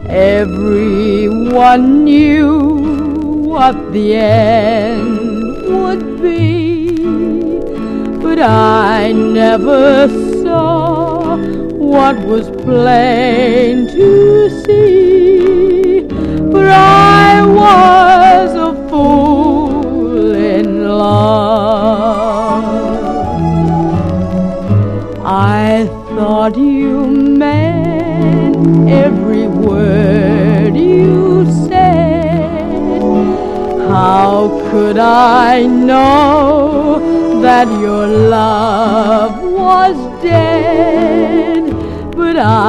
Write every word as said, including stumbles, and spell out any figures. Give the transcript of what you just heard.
Everyone knew what the end would be, but I never saw what was plain to see. For I was a fool in love. I thought you meant every word you said. How could I know that your love was dead? But I